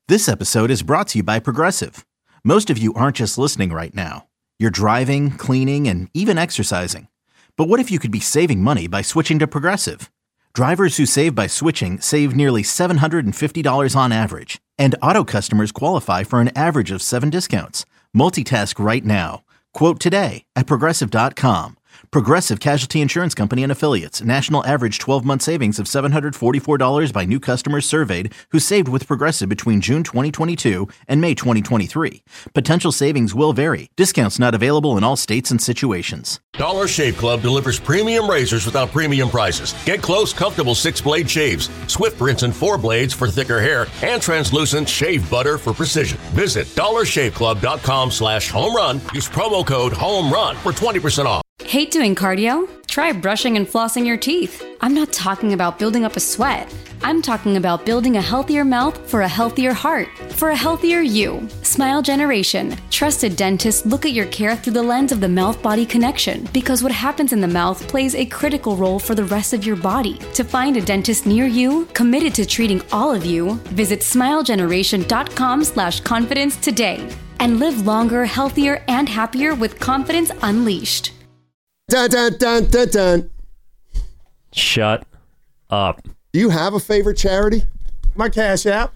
This episode is brought to you by Progressive. Most of you aren't just listening right now. You're driving, cleaning, and even exercising. But what if you could be saving money by switching to Progressive? Drivers who save by switching save nearly $750 on average. And auto customers qualify for an average of 7 discounts. Multitask right now. Quote today at Progressive.com. Progressive Casualty Insurance Company and Affiliates. National average 12-month savings of $744 by new customers surveyed who saved with Progressive between June 2022 and May 2023. Potential savings will vary. Discounts not available in all states and situations. Dollar Shave Club delivers premium razors without premium prices. Get close, comfortable 6-blade shaves, swift rinse and 4 blades for thicker hair, and translucent shave butter for precision. Visit dollarshaveclub.com/home run. Use promo code HOMERUN for 20% off. Hate doing cardio? Try brushing and flossing your teeth. I'm not talking about building up a sweat. I'm talking about building a healthier mouth for a healthier heart, for a healthier you. Smile Generation. Trusted dentists look at your care through the lens of the mouth-body connection, because what happens in the mouth plays a critical role for the rest of your body. To find a dentist near you, committed to treating all of you, visit smilegeneration.com/confidence today. And live longer, healthier, and happier with confidence unleashed. Dun, dun, dun, dun, dun. Shut up. Do you have a favorite charity? My Cash App.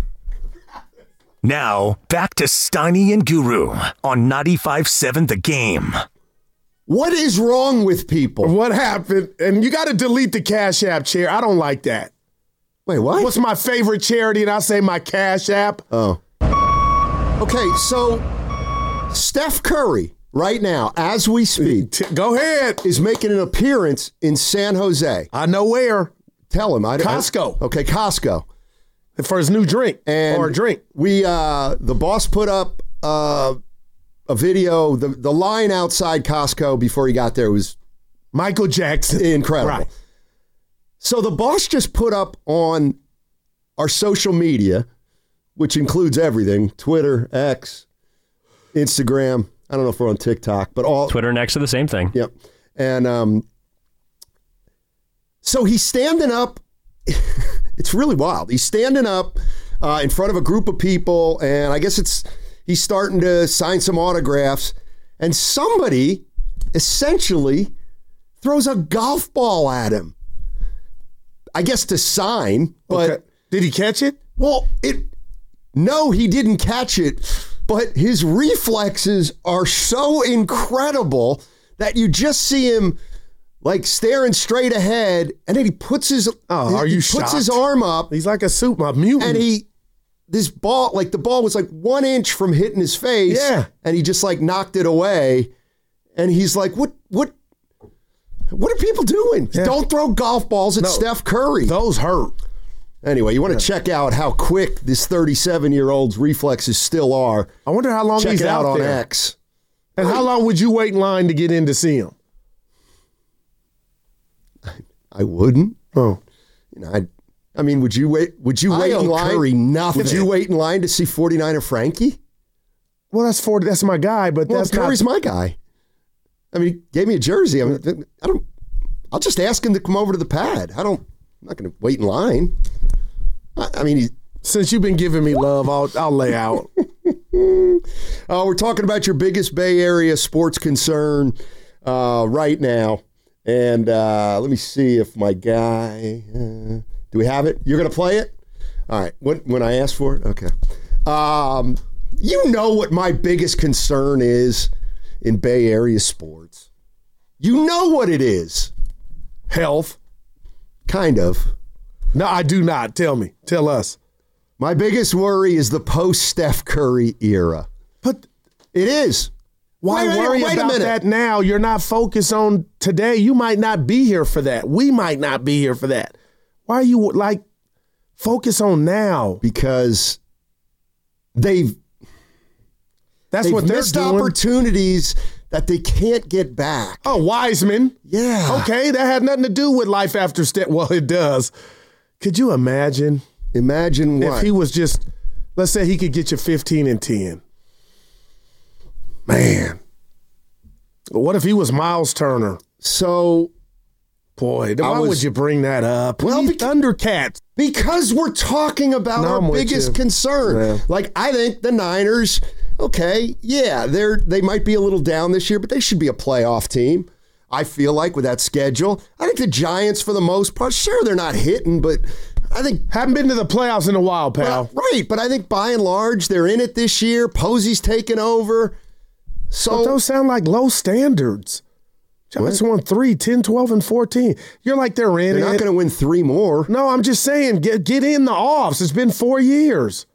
Now, back to Steiny and Guru on 95.7 The Game. What is wrong with people? What happened? And you got to delete the Cash App chair. I don't like that. Wait, what? What's my favorite charity? And I say my Cash App. Oh. Okay, so Steph Curry, right now, as we speak, go ahead, is making an appearance in San Jose. I know where. Tell him. Costco. Okay, Costco. For his new drink. And or a drink. We, the boss put up a video. The line outside Costco before he got there was Michael Jackson. Incredible. Right. So the boss just put up on our social media, which includes everything, Twitter, X, Instagram. I don't know if we're on TikTok, but all Twitter and X are the same thing. Yep. And so he's standing up. It's really wild. He's standing up in front of a group of people, and I guess he's starting to sign some autographs, and somebody essentially throws a golf ball at him. I guess to sign, but okay. Did he catch it? Well, no, he didn't catch it. But his reflexes are so incredible that you just see him like staring straight ahead, and then he puts his puts his arm up. He's like a mutant. And the ball was like 1 inch from hitting his face. Yeah. And he just like knocked it away. And he's like, what are people doing? Yeah. Don't throw golf balls at Steph Curry. Those hurt. Anyway, you want to check out how quick this 37-year-old's reflexes still are. I wonder how long he's out on there. X. And how long would you wait in line to get in to see him? I wouldn't. Oh, I mean, would you wait? Would you wait in line? Curry nothing. Would you wait in line to see 49er Frankie? Well, that's my guy, but that's Curry's my guy. I mean, he gave me a jersey. I'll just ask him to come over to the pad. I'm not going to wait in line. I mean, since you've been giving me love, I'll lay out. We're talking about your biggest Bay Area sports concern right now. And let me see if my guy, do we have it? You're going to play it? All right. When I ask for it? Okay. You know what my biggest concern is in Bay Area sports. You know what it is. Health. Kind of. No, I do not. Tell me. Tell us. My biggest worry is the post-Steph Curry era. But it is. Why worry about that now? You're not focused on today. You might not be here for that. We might not be here for that. Why are you focus on now? Because that's what they're missed doing. Opportunities that they can't get back. Oh, Wiseman. Yeah. Okay, that had nothing to do with life after Steph. Well, it does. Could you imagine? Imagine what? If he was just, let's say he could get you 15 and 10. Man. What if he was Miles Turner? So Boy, why would you bring that up? Well, Thundercats. Because we're talking about our biggest concern. Yeah. Like, I think the Niners, okay, yeah, they might be a little down this year, but they should be a playoff team. I feel like with that schedule. I think the Giants, for the most part, sure, they're not hitting, but I think... Haven't been to the playoffs in a while, pal. Right, but I think by and large, they're in it this year. Posey's taking over. So but those sound like low standards. Giants won 3, 10, 12, and 14. You're like they're in it. They're not going to win 3 more. No, I'm just saying, get in the offs. It's been 4 years.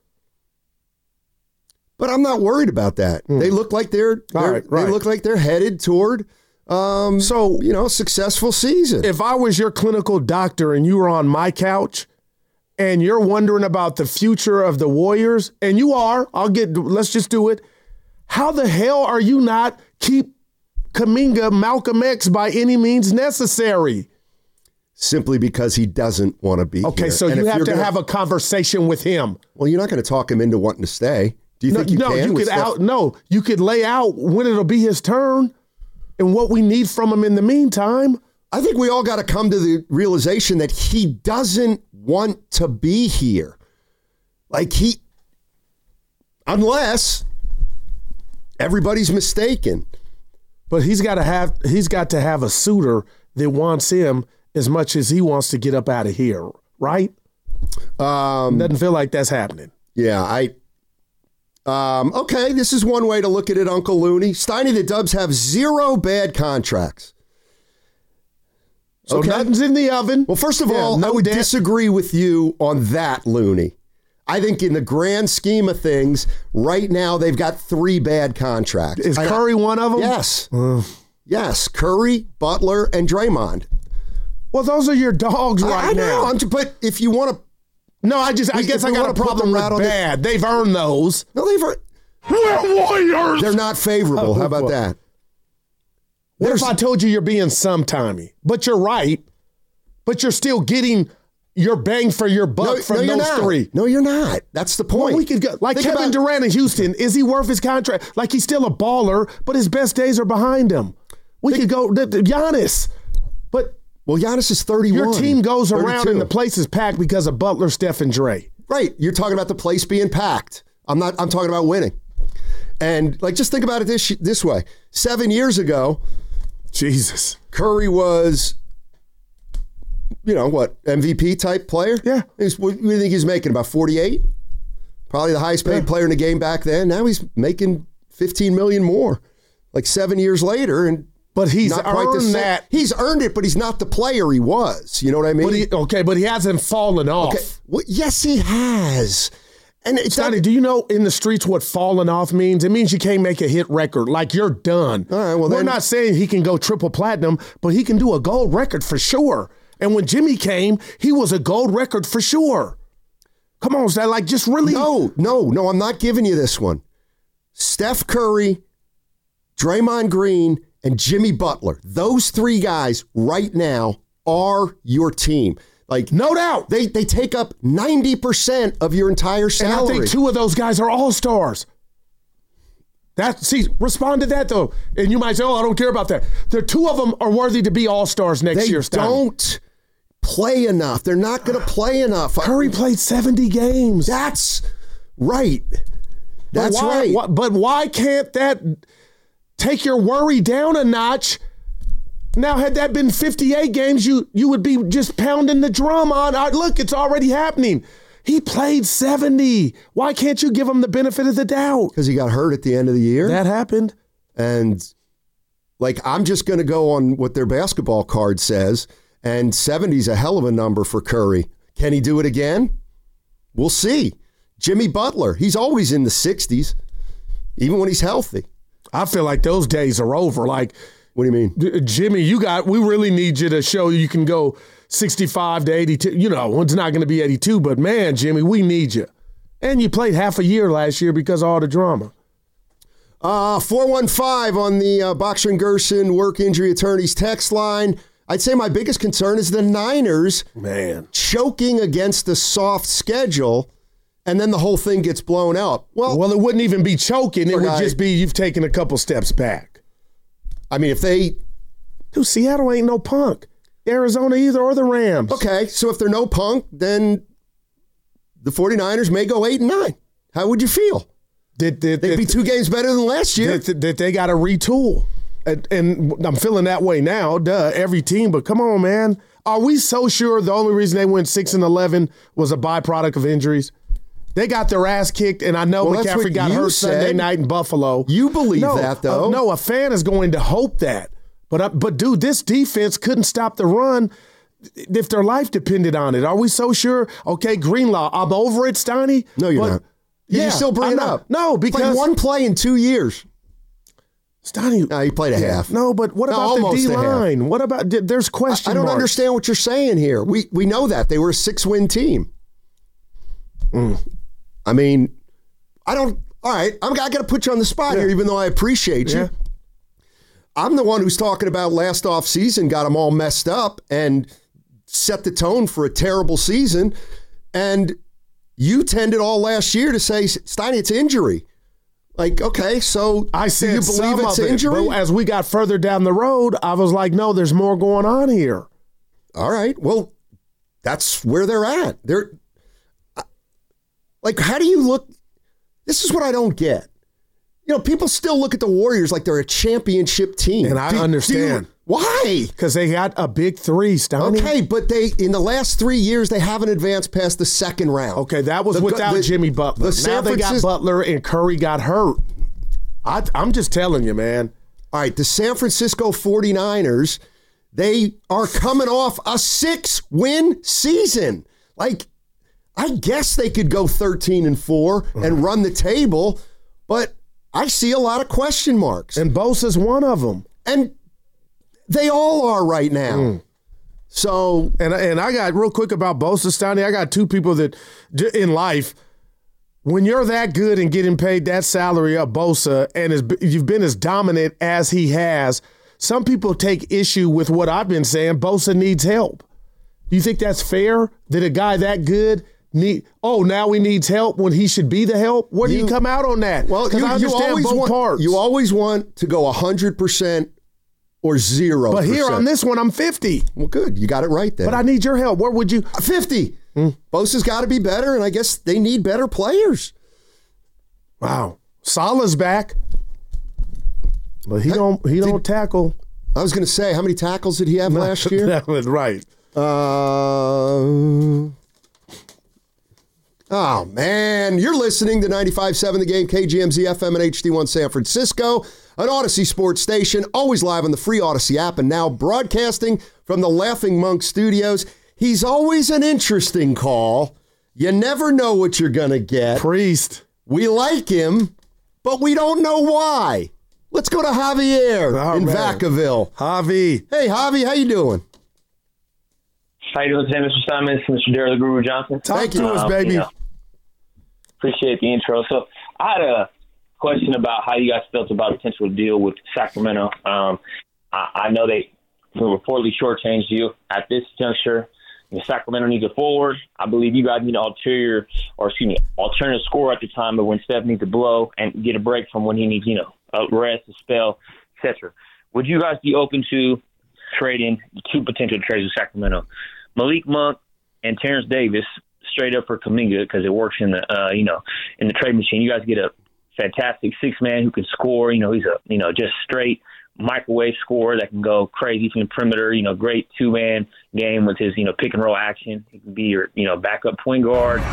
But I'm not worried about that. They look like they look like they're headed toward successful season. If I was your clinical doctor and you were on my couch and you're wondering about the future of the Warriors, and you are, let's just do it. How the hell are you not keep Kuminga Malcolm X by any means necessary? Simply because he doesn't want to be here. Okay, so you have to have a conversation with him. Well, you're not going to talk him into wanting to stay. Do you think you can? You could lay out when it'll be his turn and what we need from him in the meantime. I think we all got to come to the realization that he doesn't want to be here. Unless everybody's mistaken. But he's got to have a suitor that wants him as much as he wants to get up out of here, right? Doesn't feel like that's happening. Yeah, okay, this is one way to look at it, Uncle Looney. Steiny, the Dubs have 0 bad contracts. So nothing's in the oven. Well, first of all, I would disagree with you on that, Looney. I think in the grand scheme of things, right now they've got 3 bad contracts. Is Curry one of them? Yes. Yes, Curry, Butler, and Draymond. Well, those are your dogs right now. I know, but if you want to... No, I guess I got a problem with bad. They've earned those. No, we're Warriors! They're not favorable. How about that? What if I told you you're being sometimey? But you're right. But you're still getting... your bang for your buck from those 3. No, you're not. That's the point. Well, we could go like Kevin Durant in Houston. Is he worth his contract? Like he's still a baller, but his best days are behind him. We could go Giannis, but Giannis is 31. Your team goes 32. around and the place is packed because of Butler, Steph, and Dre. Right. You're talking about the place being packed. I'm talking about winning. And just think about it this way. 7 years ago, Jesus, Curry was. MVP type player? Yeah. What do you think he's making? About 48? Probably the highest paid player in the game back then. Now he's making $15 million more. 7 years later, but he's earned that. He's earned it, but he's not the player he was. You know what I mean? But he hasn't fallen off. Okay. Well, yes, he has. And Sonny, do you know in the streets what falling off means? It means you can't make a hit record. You're done. All right. Well, we're not saying he can go triple platinum, but he can do a gold record for sure. And when Jimmy came, he was a gold record for sure. Come on, Stan, just really... No, I'm not giving you this one. Steph Curry, Draymond Green, and Jimmy Butler. Those 3 guys right now are your team. No doubt. They take up 90% of your entire salary. And I think 2 of those guys are all-stars. Respond to that, though. And you might say, I don't care about that. The 2 of them are worthy to be all-stars next year, Stan. They don't play enough. They're not going to play enough. Curry played 70 games. That's right. Right. But why can't that take your worry down a notch? Now, had that been 58 games, you would be just pounding the drum on. Look, it's already happening. He played 70. Why can't you give him the benefit of the doubt? Because he got hurt at the end of the year. That happened. And, I'm just going to go on what their basketball card says. And 70 is a hell of a number for Curry. Can he do it again? We'll see. Jimmy Butler, he's always in the 60s, even when he's healthy. I feel like those days are over. What do you mean? Jimmy, we really need you to show you can go 65 to 82. It's not going to be 82, but man, Jimmy, we need you. And you played half a year last year because of all the drama. 415 on the Boxer and Gerson work injury attorneys text line. I'd say my biggest concern is the Niners choking against the soft schedule, and then the whole thing gets blown up. Well, it wouldn't even be choking. It would just be you've taken a couple steps back. I mean, if they... Dude, Seattle ain't no punk. Arizona either or the Rams. Okay, so if they're no Punk, then the 49ers may go 8-9. How would you feel? They'd be 2 games better than last year. That they got to retool. And I'm feeling that way now. Every team. But come on, man. Are we so sure the only reason they went 6-11 was a byproduct of injuries? They got their ass kicked, and I know McCaffrey got hurt Sunday night in Buffalo. You believe that, though? No, a fan is going to hope that. But dude, this defense couldn't stop the run if their life depended on it. Are we so sure? Okay, Greenlaw, I'm over it, Steiny. No, you're not. You still bring it up. No, because played one play in 2 years. Steiny. No, he played a half. No, but what about the D-line? What about there's question I don't marks. understand what you're saying here. We know that. They were a 6-win team. I mean, I don't – all right, I got to put you on the spot here, even though I appreciate you. I'm the one who's talking about last offseason, got them all messed up and set the tone for a terrible season. And you tended all last year to say, Steiny, it's injury. Like, okay, so I said do you believe it's injury? But as we got further down the road, I was like, no, there's more going on here. All right, well, that's where they're at. They're like, how do you look? This is what I don't get. You know, people still look at the Warriors like they're a championship team. And I understand. Why? Because they got a big 3, Stoney. Okay, but in the last 3 years, they haven't advanced past the second round. Okay, that was without Jimmy Butler. Now they got Butler and Curry got hurt. I'm just telling you, man. All right, the San Francisco 49ers, they are coming off a 6-win season. Like, I guess they could go 13-4 and run the table, but I see a lot of question marks. And Bosa's one of them. And they all are right now. So, and I got real quick about Bosa, Stoney. I got 2 people that in life, when you're that good and getting paid that salary of Bosa and you've been as dominant as he has, some people take issue with what I've been saying. Bosa needs help. Do you think that's fair that a guy that good now he needs help when he should be the help? Where do you come out on that? Well, I understand both parts. You always want to go 100% or 0%. But here on this one, I'm 50. Well, good. You got it right there. But I need your help. Where would you? 50. Bosa's got to be better, and I guess they need better players. Wow. Salah's back. But he don't tackle. I was going to say, how many tackles did he have last year? That was right. Oh, man. You're listening to 95.7 The Game, KGMZ FM and HD1 San Francisco, an Odyssey sports station, always live on the free Odyssey app and now broadcasting from the Laughing Monk Studios. He's always an interesting call. You never know what you're going to get. Priest. We like him, but we don't know why. Let's go to Javier in Vacaville. Javi. Hey, Javi, how you doing? How you doing today, Mr. Simons, Mr. Daryl the Guru Johnson? Talk to us, baby. Appreciate the intro. So I had a question about how you guys felt about a potential deal with Sacramento. I know they reportedly shortchanged you at this juncture. Sacramento needs a forward. I believe you guys need an alternative scorer at the time of when Steph needs to blow and get a break from when he needs, a rest, a spell, etc. Would you guys be open to trading 2 potential trades with Sacramento? Malik Monk and Terrence Davis straight up for Kuminga because it works in the in the trade machine. You guys get a fantastic 6-man who can score. He's a just straight microwave scorer that can go crazy from the perimeter. Great 2-man game with his pick and roll action. He can be your backup point guard.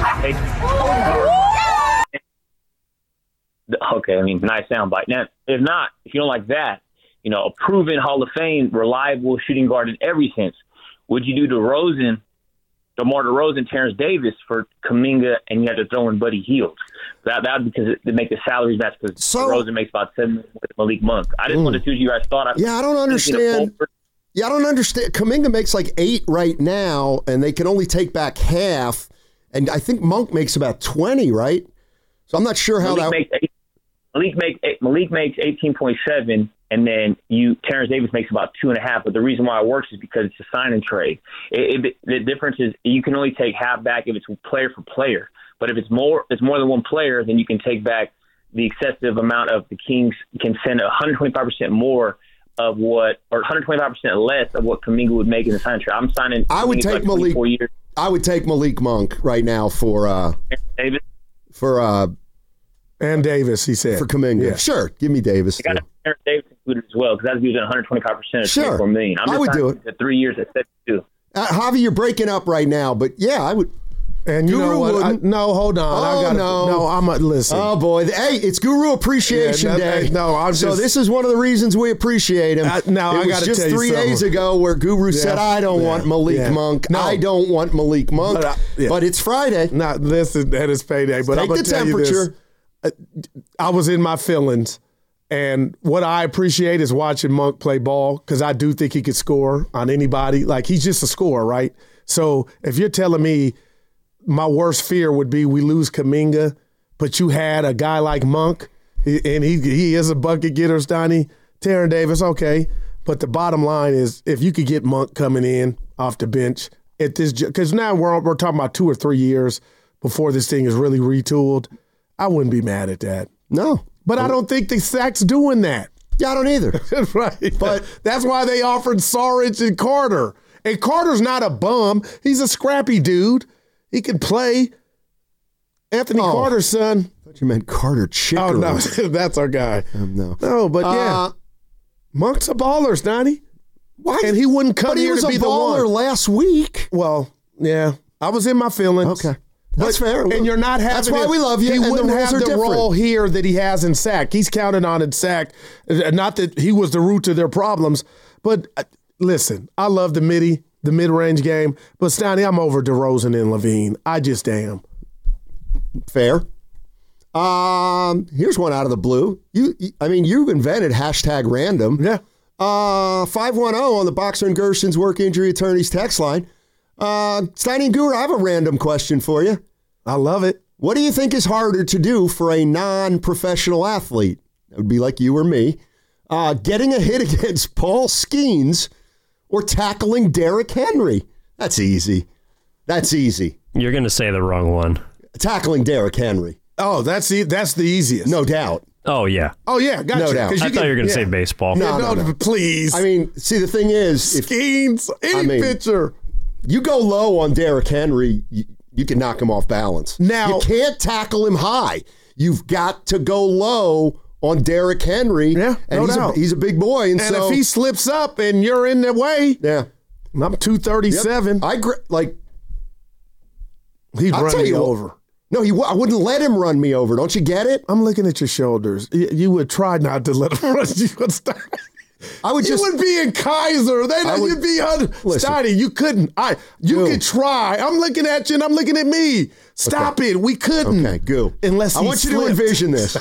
Okay, nice soundbite. Now, if you don't like that, a proven Hall of Fame reliable shooting guard in every sense, would you do DeMar DeRozan, Terrence Davis for Kuminga, and you have to throw in Buddy Hield? That because it make the salaries match because DeRozan makes about $7 million with Malik Monk. I just wanted to see what you guys thought. I don't understand. I don't understand. Kuminga makes like 8 right now, and they can only take back half. And I think Monk makes about 20, right? So I'm not sure how Malik makes 18.7. And then Terrence Davis makes about 2.5. But the reason why it works is because it's a sign and trade. The difference is you can only take half back if it's player for player. But if it's more than one player, then you can take back the excessive amount of the Kings can send 125% more of what, or 125% less of what Kuminga would make in the signing trade. I'm signing. I would take Malik. 4 years. I would take Malik Monk right now for Davis. And Davis, he said. For Kuminga. Yeah. Sure, give me Davis. I got Aaron Davis included as well because that's using 125% of Sure. $24 million. I would do it. To 3 years at 72. Javi, you're breaking up right now, but yeah, I would. And you Guru know what? wouldn't. No, hold on. I'm a listen. Oh boy, hey, it's Guru Appreciation Day. So this is one of the reasons we appreciate him. I it was got to just tell you 3 days something. ago where Guru said, "I don't want Malik Monk. No. I don't want Malik Monk." But it's Friday. Not listen, that is payday. But I'm Take gonna the tell temperature. you this. I was in my feelings, and what I appreciate is watching Monk play ball because I do think he could score on anybody. Like he's just a scorer, right? So if you're telling me my worst fear would be we lose Kuminga, but you had a guy like Monk, and he is a bucket getter, Stoney. Taron Davis, okay. But the bottom line is if you could get Monk coming in off the bench at this, because now we're talking about 2 or 3 years before this thing is really retooled, I wouldn't be mad at that. No, But I don't think the Sac's doing that. Yeah, I don't either. Right. But that's why they offered Saric and Carter. And Carter's not a bum. He's a scrappy dude. He can play. Anthony Carter's son. I thought you meant Carter Chicker. Oh, no. That's our guy. No, but yeah. Monk's a baller, Stoney. Why? And he wouldn't come but here he to was be a the baller one. last week. Well, yeah. I was in my feelings. Okay. That's fair. And you're not having That's why we love you. He and wouldn't the rules have are the different. role here that he has in SAC. He's counted on in SAC. Not that he was the root to their problems. But listen, I love the mid-range game. But, Stoney, I'm over DeRozan and Levine. I just am. Fair. Here's one out of the blue. You invented hashtag random. Yeah. 510 on the Boxer and Gerson's work injury attorneys text line. Steiny and Guru, I have a random question for you. I love it. What do you think is harder to do for a non-professional athlete? That would be like you or me. Getting a hit against Paul Skeens or tackling Derrick Henry? That's easy. You're going to say the wrong one. Tackling Derrick Henry. Oh, that's the easiest. No doubt. Oh, yeah. Oh, yeah. Gotcha. No doubt. I thought you were going to say baseball. No. Please. I mean, see, the thing is, Skeens, pitcher. You go low on Derrick Henry, you can knock him off balance. Now, you can't tackle him high. You've got to go low on Derrick Henry. Yeah, and no doubt. He's a big boy. And if he slips up and you're in the way, yeah, I'm 237. Yep. He'd I'll run tell me you over. No, I wouldn't let him run me over. Don't you get it? I'm looking at your shoulders. You would try not to let him run you. I would just. You would be in Kaiser. You'd be on. Steiny, you couldn't. You could try. I'm looking at you and I'm looking at me. Stop it. We couldn't. Okay, go. Unless I want you to envision this.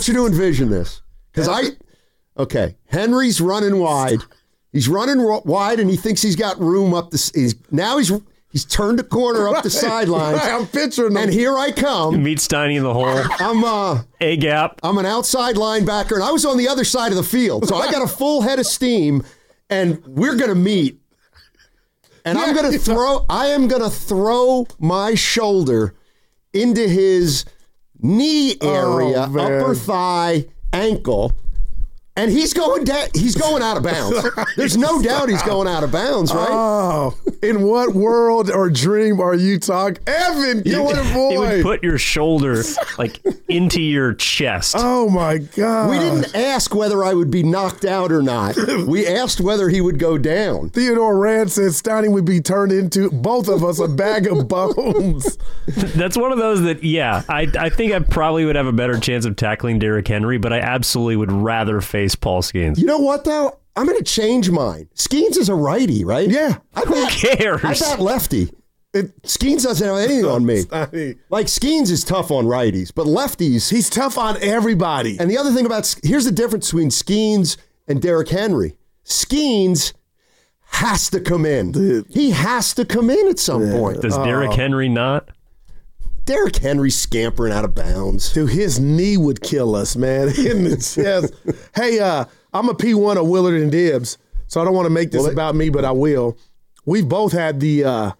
Because Henry's running wide. He's running wide and he thinks he's got room up the. He's turned a corner up the sidelines. Right, I'm picturing him. And here I come. Meet Steiny in the hole. I'm A-gap. I'm an outside linebacker, and I was on the other side of the field. So I got a full head of steam, and we're going to meet. And I am going to throw my shoulder into his knee area, upper thigh, ankle. And he's going out of bounds. There's no doubt he's going out of bounds, right? Oh, in what world or dream are you talking? Evan, what a boy. He would put your shoulder into your chest. Oh, my God. We didn't ask whether I would be knocked out or not. We asked whether he would go down. Theodore Rand said Stoney would be turned into, both of us, a bag of bones. That's one of those that, I think I probably would have a better chance of tackling Derrick Henry, but I absolutely would rather face Paul Skeens. You know what, though? I'm going to change mine. Skeens is a righty, right? Yeah. Who cares? I thought lefty. Skeens doesn't have anything on me. Like, Skeens is tough on righties, but lefties... He's tough on everybody. And the other thing about... Here's the difference between Skeens and Derrick Henry. Skeens has to come in. Dude. He has to come in at some point. Does Derrick Henry not? Derrick Henry scampering out of bounds. Dude, his knee would kill us, man. In the chest. Hey, I'm a P1 of Willard and Dibbs, so I don't want to make this about me, but I will. We've both had we've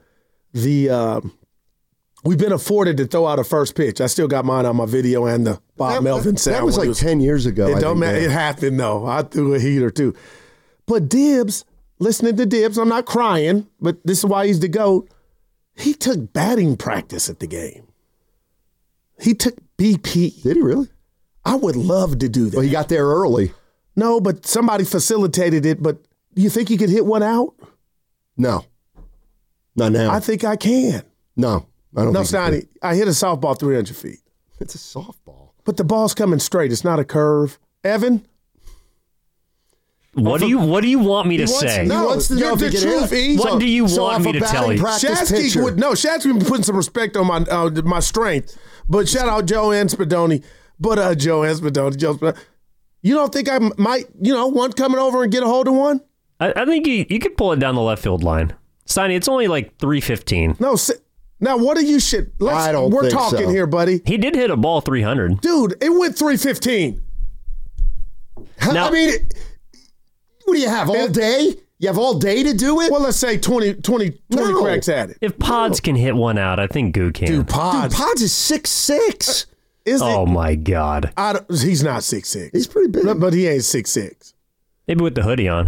been afforded to throw out a first pitch. I still got mine on my video and the Bob Melvin sound. That was like 10 years ago. It don't matter. It happened, though. I threw a heater, too. But Dibbs, listening to Dibbs, I'm not crying, but this is why he's the GOAT. He took batting practice at the game. He took BP. Did he really? I would love to do that. Well, he got there early. No, but somebody facilitated it. But you think you could hit one out? No. Not now. I think I can. No. I don't No, think you Steiny, can. I hit a softball 300 feet. It's a softball. But the ball's coming straight. It's not a curve. Evan? What do you want me to say? He wants to know if the he can truth, hit. E. What do you want off me a to tell batting you? practice pitcher. Shatsky been putting some respect on my strength. But shout out Joe Spadoni. But Joe Spadoni. You don't think I might, one coming over and get a hold of one? I think you could pull it down the left field line. Steiny, it's only like 315. No, now what are you shit? I don't We're think talking so. here, buddy. He did hit a ball 300. Dude, it went 315. Now- I mean, what do you have, all day? You have all day to do it? Well, let's say 20 No. cracks at it. If Pods can hit one out, I think Goo can. Dude, Pods. Dude, Pods is 6'6". Is Oh it? my God. He's not 6'6". He's pretty big. But he ain't 6'6". Maybe with the hoodie on.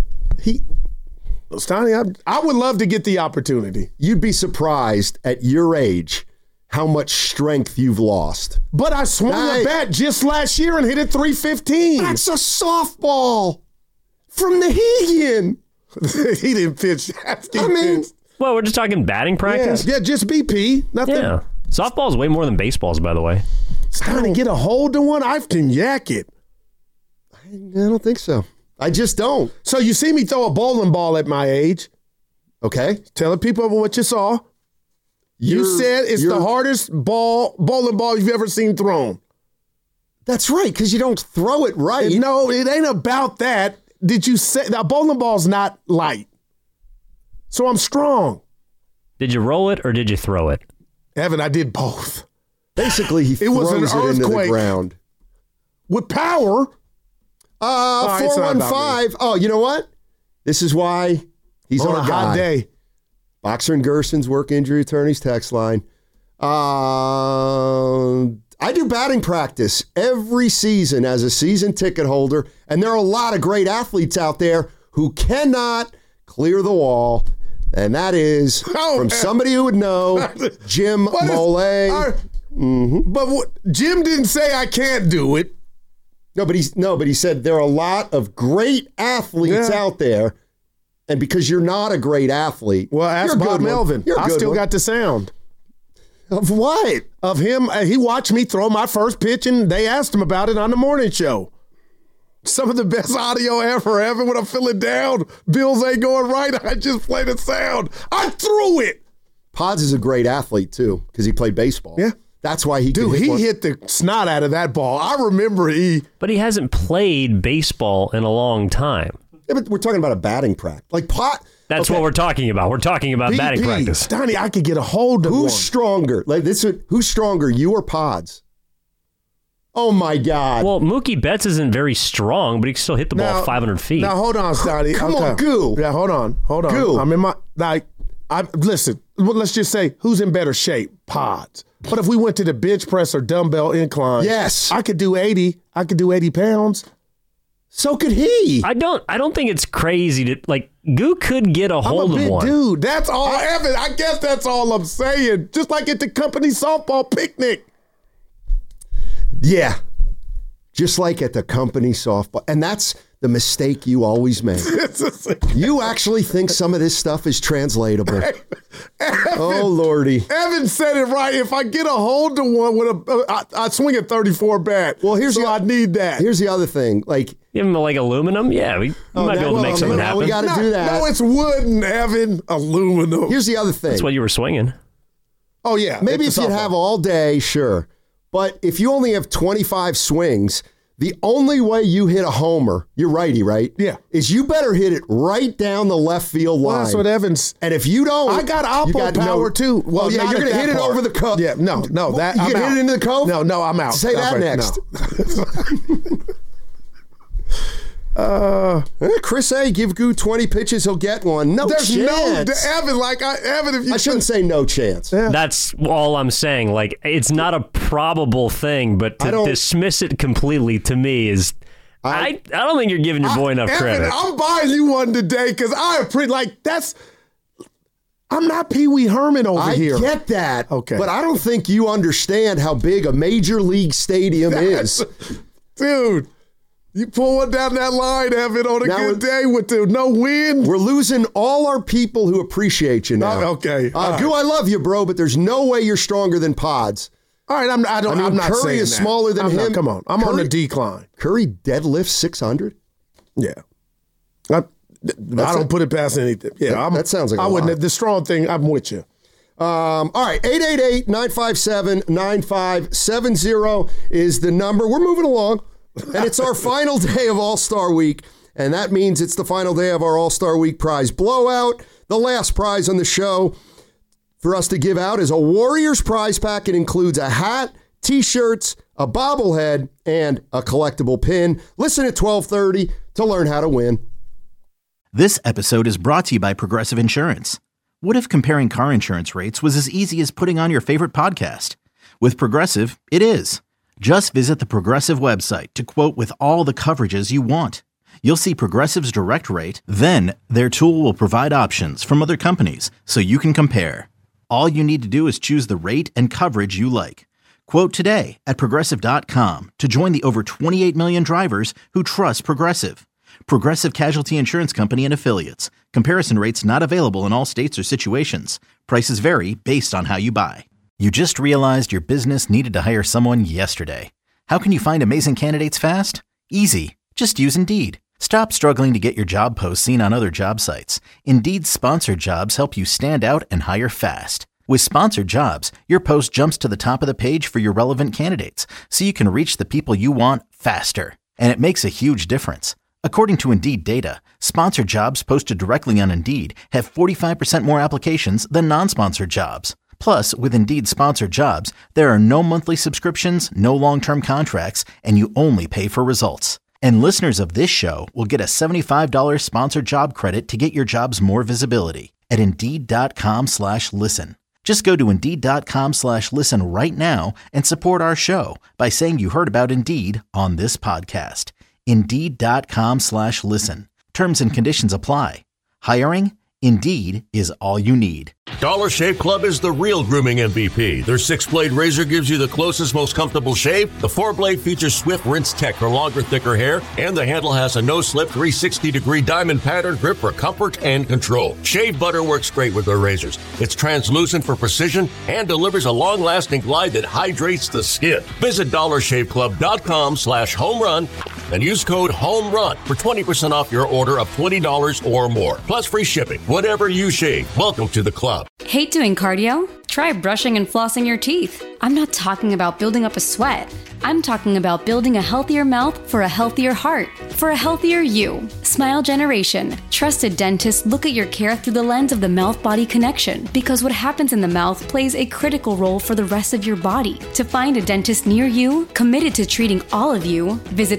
Steiny, I would love to get the opportunity. You'd be surprised at your age how much strength you've lost. But I swung a bat just last year and hit it 315. That's a softball from the Hegan. He didn't pitch. I mean, Well, we're just talking batting practice? Yeah, just BP. Nothing. Yeah. Softball's way more than baseball's, by the way. Trying to get a hold of one, I can yak it. I don't think so. I just don't. So you see me throw a bowling ball at my age. Okay. Telling people what you saw. You said it's the hardest bowling ball you've ever seen thrown. That's right, because you don't throw it right. No, it ain't about that. Did you say that bowling ball's not light? So I'm strong. Did you roll it or did you throw it? Evan, I did both. Basically, he was throws an it into the earthquake. ground. With power. It's not about 415. Oh, you know what? This is why he's on our a guy. hot day. Boxer and Gerson's work injury attorneys text line. I do batting practice every season as a season ticket holder, and there are a lot of great athletes out there who cannot clear the wall, and that is from somebody who would know, Jim Mole. But Jim didn't say I can't do it. No, but he said there are a lot of great athletes out there, and because you're not a great athlete, Well, ask you're a Bob good one. Melvin. You're a I good still one. got the sound. Of what? Of him. He watched me throw my first pitch, and they asked him about it on the morning show. Some of the best audio ever. Evan, when I'm feeling down, bills ain't going right, I just play the sound. I threw it. Pods is a great athlete, too, because he played baseball. Yeah. That's why he could Dude, hit he one. hit the snot out of that ball. I remember But he hasn't played baseball in a long time. Yeah, but we're talking about a batting practice. Like That's what we're talking about. We're talking about batting practice. Donnie, I could get a hold of Who's one. stronger? Like who's stronger, you or Pods? Oh my God! Well, Mookie Betts isn't very strong, but he can still hit the ball 500 feet. Now hold on, Donnie. Come on, Goo. Yeah, hold on. Goo. I'm in my listen. Let's just say who's in better shape, Pods. But if we went to the bench press or dumbbell incline, Yes. I could do 80. I could do 80 pounds. So could he. I don't think it's crazy to like Goo could get a hold I'm a of big one. dude. That's all, Evan. I guess that's all I'm saying. Just like at the company softball picnic. Yeah. Just like at the company softball. And that's the mistake you always make. You actually think some of this stuff is translatable. Oh, Lordy. Evan said it right. If I get a hold of one, I swing a 34 bat. Well, I need that. Here's the other thing. Like, Give him like aluminum. Yeah, we might be able to make something now we happen. got to do that. No, it's wooden, Evan. Aluminum. Here's the other thing. That's what you were swinging. Oh, yeah. Maybe if it's a you'd softball. have all day, sure. But if you only have 25 swings, the only way you hit a homer, you're righty, right? Yeah. Is you better hit it right down the left field line. Well, that's what Evan's. And if you don't, I got you oppo got power too. Well, Oh, yeah, not you're at going to that hit it part. over the cove. Yeah, no, that You I'm can out. hit it into the cove? No, I'm out. Say that next. Chris A, give Goo 20 pitches, he'll get one. No There's chance. Evan, Evan, if you I shouldn't say no chance. That's all I'm saying. Like, it's not a probable thing, but to I don't- dismiss it completely to me is, I don't think you're giving your boy enough credit. I'm buying you one today because I'm not Pee Wee Herman over here. I get that. Okay. But I don't think you understand how big a major league stadium is. Dude, you pull one down that line, Evan, on a good day with no wind. We're losing all our people who appreciate you now. Okay. Goo, I love you, bro, but there's no way you're stronger than Pods. All right, I'm not Curry saying is that. smaller than him. Come on. I'm on the decline. Curry deadlifts 600? Yeah. I don't put it past anything. Yeah, that sounds like a lot. The strong thing, I'm with you. All right, 888-957-9570 is the number. We're moving along, and it's our final day of All-Star Week, and that means it's the final day of our All-Star Week prize blowout. The last prize on the show for us to give out is a Warriors prize pack. It includes a hat, T-shirts, a bobblehead, and a collectible pin. Listen at 12:30 to learn how to win. This episode is brought to you by Progressive Insurance. What if comparing car insurance rates was as easy as putting on your favorite podcast? With Progressive, it is. Just visit the Progressive website to quote with all the coverages you want. You'll see Progressive's direct rate, then their tool will provide options from other companies so you can compare. All you need to do is choose the rate and coverage you like. Quote today at Progressive.com to join the over 28 million drivers who trust Progressive. Progressive Casualty Insurance Company and Affiliates. Comparison rates not available in all states or situations. Prices vary based on how you buy. You just realized your business needed to hire someone yesterday. How can you find amazing candidates fast? Easy. Just use Indeed. Stop struggling to get your job posts seen on other job sites. Indeed's sponsored jobs help you stand out and hire fast. With sponsored jobs, your post jumps to the top of the page for your relevant candidates, so you can reach the people you want faster. And it makes a huge difference. According to Indeed data, sponsored jobs posted directly on Indeed have 45% more applications than non-sponsored jobs. Plus, with Indeed sponsored jobs, there are no monthly subscriptions, no long-term contracts, and you only pay for results. And listeners of this show will get a $75 sponsored job credit to get your jobs more visibility at Indeed.com/listen. Just go to Indeed.com/listen right now and support our show by saying you heard about Indeed on this podcast. Indeed.com/listen. Terms and conditions apply. Hiring? Indeed is all you need. Dollar Shave Club is the real grooming MVP. Their 6-blade razor gives you the closest, most comfortable shave. The 4-blade features Swift Rinse Tech for longer, thicker hair, and the handle has a no-slip 360-degree diamond pattern grip for comfort and control. Shave butter works great with their razors. It's translucent for precision and delivers a long-lasting glide that hydrates the skin. Visit DollarShaveClub.com/homerun and use code HOMERUN for 20% off your order of $20 or more, plus free shipping. Whatever you shave, welcome to the club. Hate doing cardio? Try brushing and flossing your teeth. I'm not talking about building up a sweat. I'm talking about building a healthier mouth for a healthier heart, for a healthier you. Smile Generation. Trusted dentists look at your care through the lens of the mouth-body connection, because what happens in the mouth plays a critical role for the rest of your body. To find a dentist near you, committed to treating all of you, visit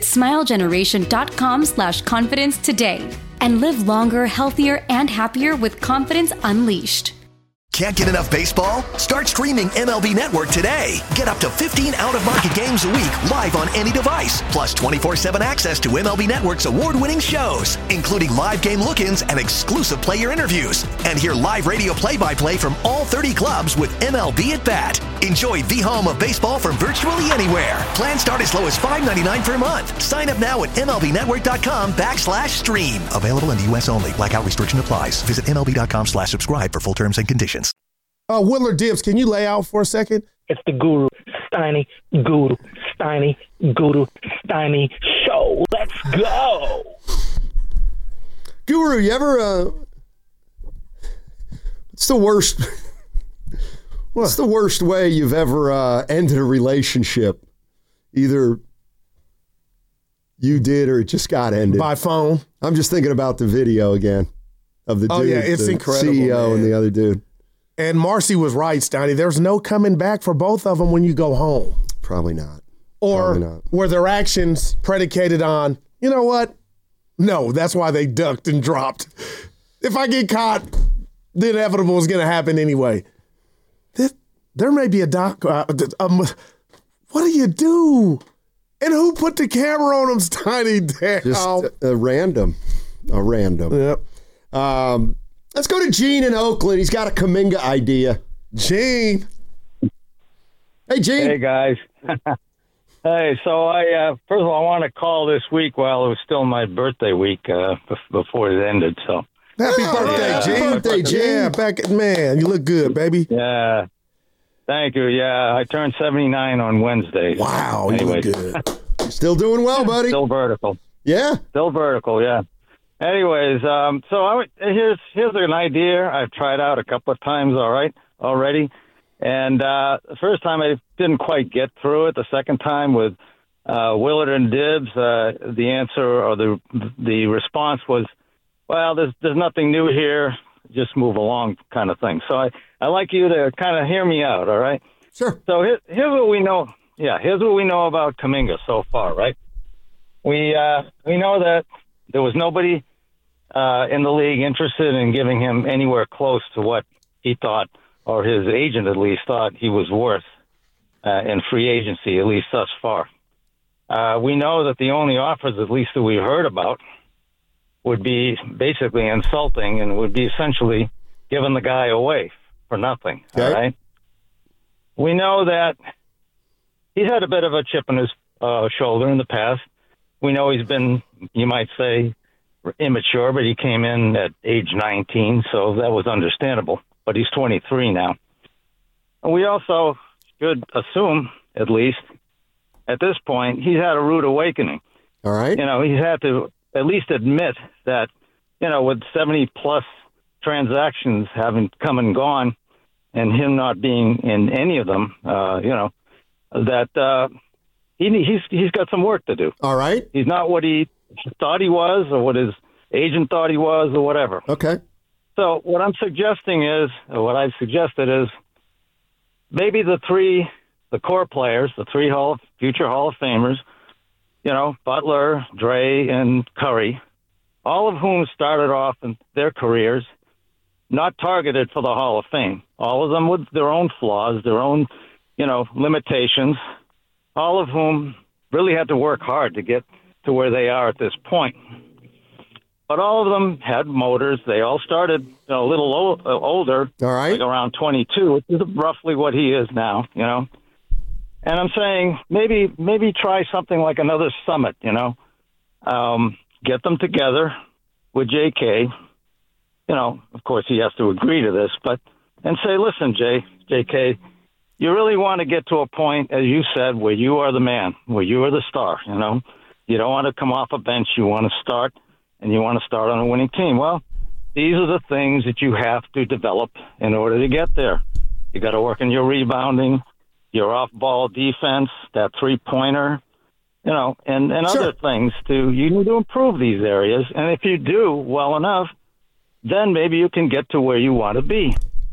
smilegeneration.com/confidence today. And live longer, healthier, and happier with confidence unleashed. Can't get enough baseball? Start streaming MLB Network today. Get up to 15 out-of-market games a week live on any device. Plus 24/7 access to MLB Network's award-winning shows, including live game look-ins and exclusive player interviews. And hear live radio play-by-play from all 30 clubs with MLB at Bat. Enjoy the home of baseball from virtually anywhere. Plans start as low as $5.99 per month. Sign up now at MLBnetwork.com/stream. Available in the U.S. only. Blackout restriction applies. Visit MLB.com/subscribe for full terms and conditions. Willard Dibbs, can you lay out for a second? It's the Guru Steiny Guru Steiny Guru Steiny show. Let's go. Guru, you ever what's the worst what's the worst way you've ever ended a relationship? Either you did or it just got ended. By phone. I'm just thinking about the video again of the dude. Oh yeah, it's the incredible. CEO man. and the other dude. And Marcy was right, Steiny. There's no coming back for both of them when you go home. Probably not. Or Probably not. were their actions predicated on, you know what? No, that's why they ducked and dropped. If I get caught, the inevitable is going to happen anyway. There may be a doc. What do you do? And who put the camera on them? Steiny, damn. Just a random. Yep. Let's go to Gene in Oakland. He's got a Kuminga idea. Gene. Hey, Gene. Hey, guys. Hey, so I first of all, I want to call this week while it was still my birthday week before it ended. So Happy birthday, Gene. Happy birthday, Gene. Yeah, man, you look good, baby. yeah, thank you. Yeah, I turned 79 on Wednesday. Wow, Anyways. you look good. You're still doing well, buddy. Still vertical. Yeah. Still vertical. Yeah. Anyways, here's an idea I've tried out a couple of times. Already. And the first time I didn't quite get through it. The second time with Willard and Dibbs, the answer or the response was, well, there's nothing new here. Just move along kind of thing. So I like you to kind of hear me out, all right? Sure. So here's what we know. Yeah, here's what we know about Kuminga so far, right? We know that there was nobody in the league interested in giving him anywhere close to what he thought, or his agent at least thought he was worth in free agency, at least thus far. We know that the only offers, at least that we heard about, would be basically insulting and would be essentially giving the guy away for nothing. Okay. All right. We know that he's had a bit of a chip on his shoulder in the past. We know he's been, you might say, immature, but he came in at age 19, so that was understandable. But he's 23 now. And we also should assume, at least, at this point, he's had a rude awakening. All right. He's had to at least admit that, with 70-plus transactions having come and gone and him not being in any of them, that he's got some work to do. All right. He's not what he thought he was or what his agent thought he was or whatever. Okay. So what I've suggested is maybe the core players, the three future Hall of Famers, Butler, Dre, and Curry, all of whom started off in their careers not targeted for the Hall of Fame. All of them with their own flaws, their own, limitations, all of whom really had to work hard to get to where they are at this point. But all of them had motors. They all started a little older, all right, like around 22, which is roughly what he is now, And I'm saying maybe try something like another summit, get them together with JK. Of course, he has to agree to this, and say, listen, JK, you really want to get to a point, as you said, where you are the man, where you are the star, You don't want to come off a bench. You want to start. And you want to start on a winning team. Well, these are the things that you have to develop in order to get there. You got to work on your rebounding, your off-ball defense, that three-pointer, and other things. You need to improve these areas. And if you do well enough, then maybe you can get to where you want to be.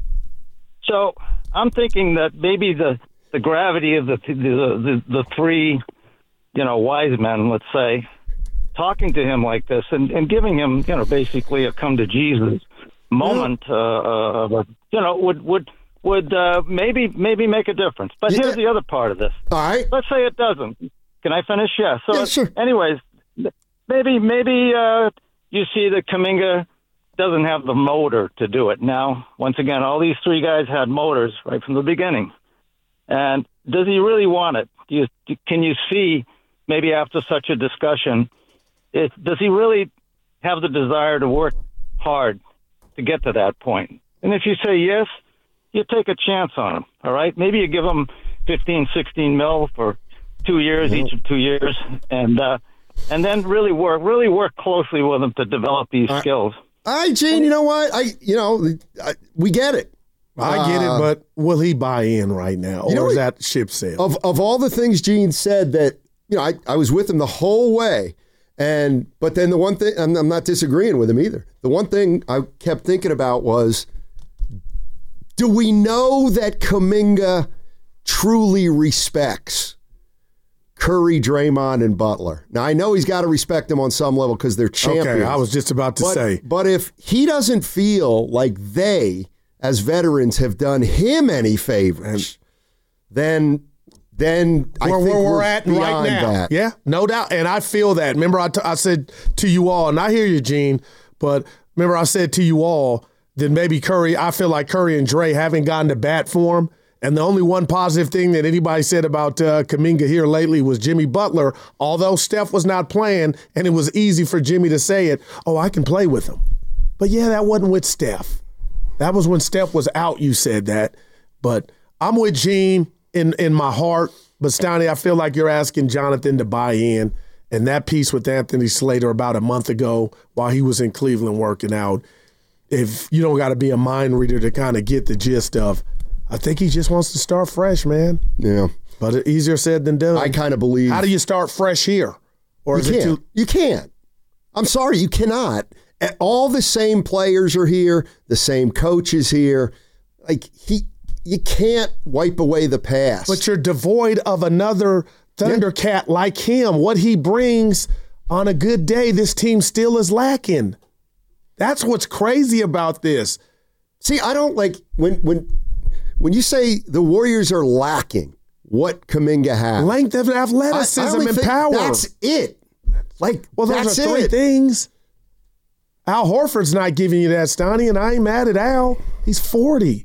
So I'm thinking that maybe the gravity of the three, wise men, let's say, talking to him like this and giving him, basically a come to Jesus moment, would maybe make a difference. But here's the other part of this. All right. Let's say it doesn't. Can I finish? Yeah. So, yeah, sure. Anyways, maybe you see that Kuminga doesn't have the motor to do it. Now, once again, all these three guys had motors right from the beginning. And does he really want it? Can you see, maybe after such a discussion, does he really have the desire to work hard to get to that point? And if you say yes, you take a chance on him, all right? Maybe you give him 15, 16 mil for 2 years, each of 2 years, and then really work closely with him to develop these skills. All right, Gene, you know what? We get it. I get it, but will he buy in right now, or is that ship sailed? Of all the things Gene said that, I was with him the whole way, but then the one thing, I'm not disagreeing with him either. The one thing I kept thinking about was, do we know that Kuminga truly respects Curry, Draymond, and Butler? Now, I know he's got to respect them on some level because they're champions. Okay, I was just about to say. But if he doesn't feel like they, as veterans, have done him any favors, then then I think where we're at beyond right now. that. Yeah, no doubt. And I feel that. Remember, I said to you all, and I hear you, Gene, but remember I said to you all that maybe Curry, I feel like Curry and Dre haven't gotten to bat for him. And the only one positive thing that anybody said about Kuminga here lately was Jimmy Butler, although Steph was not playing, and it was easy for Jimmy to say it, I can play with him. But, yeah, that wasn't with Steph. That was when Steph was out, you said that. But I'm with Gene in my heart. But, Steiny, I feel like you're asking Jonathan to buy in. And that piece with Anthony Slater about a month ago while he was in Cleveland working out, if you don't got to be a mind reader to kind of get the gist of, I think he just wants to start fresh, man. Yeah. But easier said than done. I kind of believe. How do you start fresh here? Or is it too? You can't. I'm sorry, you cannot. All the same players are here. The same coach is here. You can't wipe away the past. But you're devoid of another Thundercat like him. What he brings on a good day, this team still is lacking. That's what's crazy about this. See, I don't like when you say the Warriors are lacking what Kuminga has. Length of athleticism and power. That's it. Those are three things. Al Horford's not giving you that, Stoney, and I ain't mad at Al. He's 40.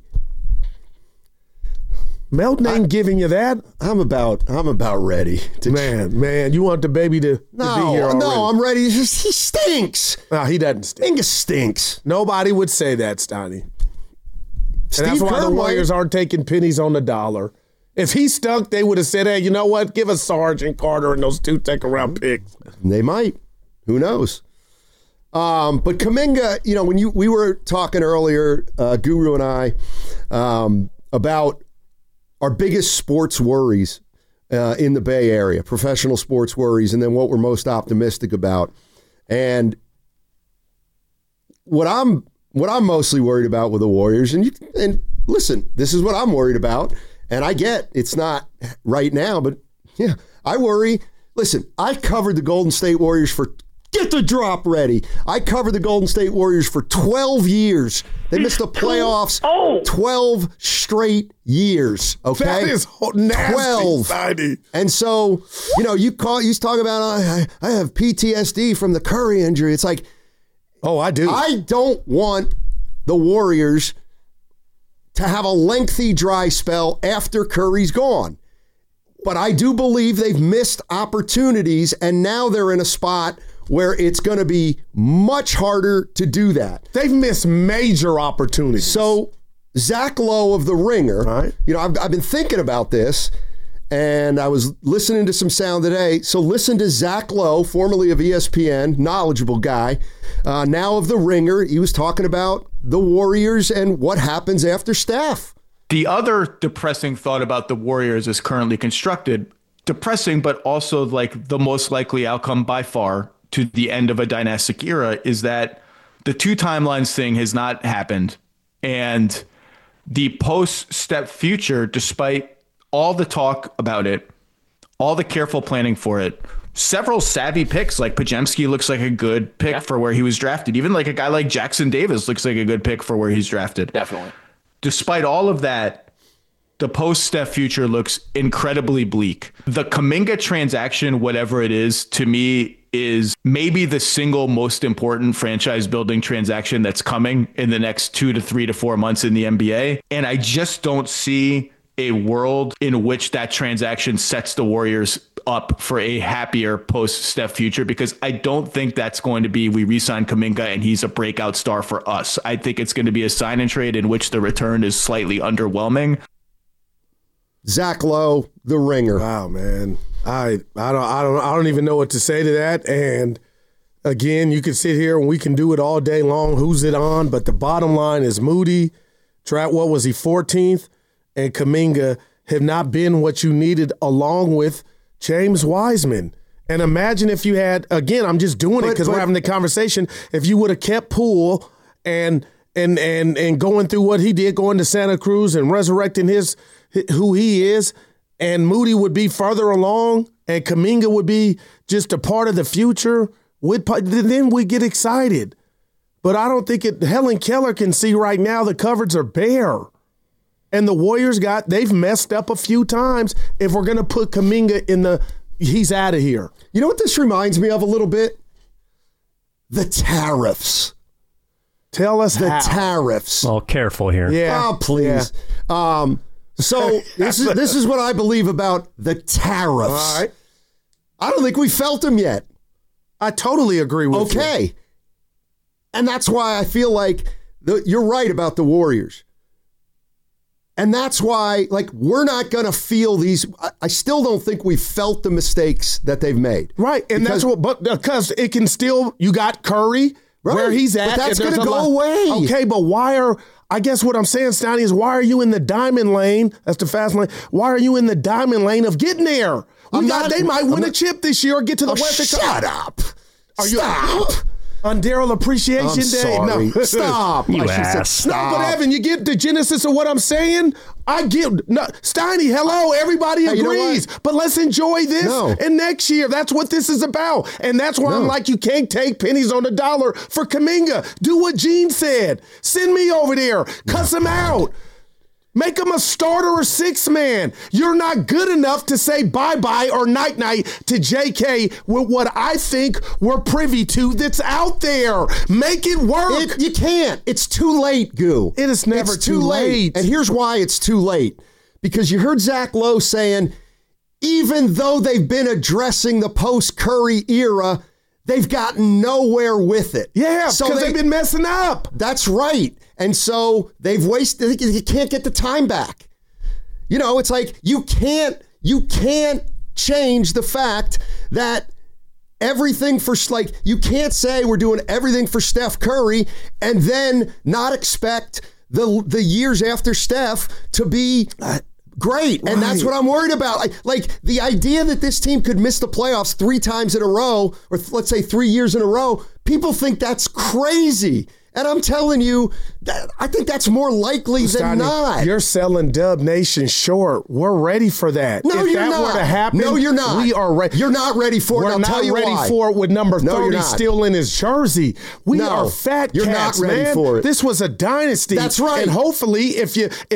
Melton ain't giving you that. I'm about ready. Man, you want the baby to be here already. No, I'm ready. He stinks. No, he doesn't stink. Kuminga stinks. Nobody would say that, Stoney. And that's why the Warriors aren't taking pennies on the dollar. If he stunk, they would have said, hey, you know what? Give us Sarge and Carter and those 2 second-round picks. They might. Who knows? But Kuminga, when we were talking earlier, Guru and I, about our biggest sports worries in the Bay Area, professional sports worries, and then what we're most optimistic about. And what I'm mostly worried about with the Warriors, and listen, this is what I'm worried about, and I get it's not right now, but yeah, I worry. Listen, I covered the Golden State Warriors for, get the drop ready. I covered the Golden State Warriors for 12 years. They missed the playoffs 12 straight years, okay? That is nasty, 12. Sidey. And so, you talk about, I have PTSD from the Curry injury. It's like, oh, I do. I don't want the Warriors to have a lengthy dry spell after Curry's gone. But I do believe they've missed opportunities, and now they're in a spot where it's going to be much harder to do that. They've missed major opportunities. So Zach Lowe of The Ringer, right. I've been thinking about this, and I was listening to some sound today. So listen to Zach Lowe, formerly of ESPN, knowledgeable guy, now of The Ringer. He was talking about the Warriors and what happens after Steph. The other depressing thought about the Warriors is currently constructed, depressing, but also like the most likely outcome by far to the end of a dynastic era, is that the 2 timelines thing has not happened. And the post-Steph future, despite all the talk about it, all the careful planning for it, several savvy picks, like Podziemski looks like a good pick for where he was drafted. Even like a guy like Jackson Davis looks like a good pick for where he's drafted. Definitely. Despite all of that, the post-Steph future looks incredibly bleak. The Kuminga transaction, whatever it is, to me is maybe the single most important franchise building transaction that's coming in the next 2 to 3 to 4 months in the NBA. And I just don't see a world in which that transaction sets the Warriors up for a happier post-Steph future, because I don't think that's going to be we re-sign Kuminga and he's a breakout star for us. I think it's going to be a sign and trade in which the return is slightly underwhelming. Zach Lowe, The Ringer. Wow, man. I don't even know what to say to that. And again, you can sit here and we can do it all day long. Who's it on? But the bottom line is Moody, what was he, 14th? And Kuminga have not been what you needed, along with James Wiseman. And imagine if you had, again, I'm just doing it because we're having the conversation, if you would have kept Poole and going through what he did, going to Santa Cruz and resurrecting who he is, and Moody would be further along, and Kuminga would be just a part of the future, then we get excited. But I don't think Helen Keller can see right now the cupboards are bare. And the Warriors they've messed up a few times. If we're going to put Kuminga he's out of here. You know what this reminds me of a little bit? The tariffs. Tell us the how. tariffs. Well, careful here. Yeah. Oh, please. Yeah. So this is what I believe about the tariffs. All right. I don't think we felt them yet. I totally agree with you. Okay. And that's why I feel like you're right about the Warriors. And that's why, we're not going to feel these. I still don't think we felt the mistakes that they've made. Right. And because it can still, you got Curry where he's at. But that's going to go away. Okay, but I guess what I'm saying, Steiny, is why are you in the diamond lane? That's the fast lane. Why are you in the diamond lane of getting there? They might win a chip this year or get to the Western Cup. Shut up. Stop. On Daryl Appreciation Day. Sorry. No. Stop. You ass. Stop. No, but Evan, you get the genesis of what I'm saying? Steiny, hello, everybody agrees. But let's enjoy this and next year. That's what this is about. And that's why I'm like, you can't take pennies on the dollar for Kuminga. Do what Gene said. Send me over there. Cuss him out. Make him a starter or six man. You're not good enough to say bye-bye or night-night to JK with what I think we're privy to that's out there. Make it work. You can't. It's too late, Goo. It is never too late. And here's why it's too late. Because you heard Zach Lowe saying, even though they've been addressing the post-Curry era, they've gotten nowhere with it. Yeah, because they've been messing up. That's right. And so they've wasted, you can't get the time back. It's like you can't change the fact that everything you can't say we're doing everything for Steph Curry and then not expect the years after Steph to be great. And that's what I'm worried about. Like the idea that this team could miss the playoffs 3 times in a row, or let's say 3 years in a row, people think that's crazy. And I'm telling you, I think that's more likely than not. You're selling Dub Nation short. We're ready for that. No, if you're that not. Were to happen, no, you're not. We are ready. You're not ready for it. I'll tell you why. We're not ready for it with number 30 still in his jersey. We are fat you're cats, not ready man. for it. This was a dynasty. That's right. And hopefully, if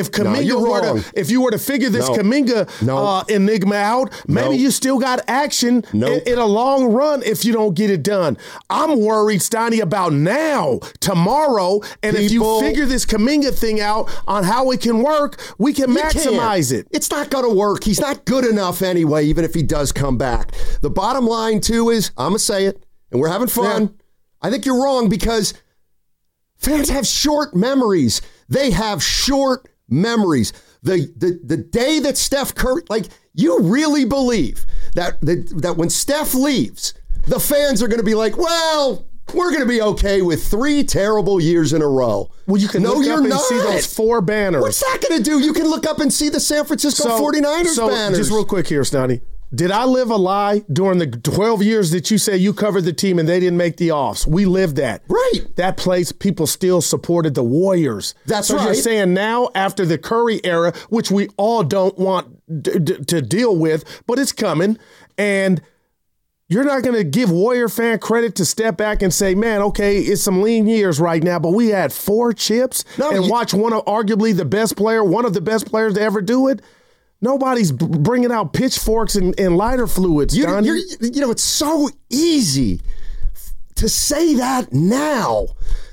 Kuminga if you were to figure this Kuminga enigma out, maybe you still got action in a long run if you don't get it done. I'm worried, Steiny, about now, tomorrow, and if you figure this Kuminga thing out on how it can work, we can maximize it. It's not going to work. He's not good enough anyway, even if he does come back. The bottom line, too, is, I'm going to say it, and we're having fun. Yeah. I think you're wrong because fans have short memories. They have short memories. The day that Steph Curry, you really believe that when Steph leaves, the fans are going to be like, well, we're going to be okay with 3 terrible years in a row. Well, you can look up and see those 4 banners. What's that going to do? You can look up and see the San Francisco 49ers banners. Just real quick here, Stoney. Did I live a lie during the 12 years that you say you covered the team and they didn't make the offs? We lived that. Right. That place, people still supported the Warriors. That's right. So you're saying now, after the Curry era, which we all don't want to deal with, but it's coming, and you're not going to give Warrior fan credit to step back and say, man, okay, it's some lean years right now, but we had 4 chips watch one of arguably the best player, one of the best players to ever do it. Nobody's bringing out pitchforks and lighter fluids, Donnie. It's so easy to say that now.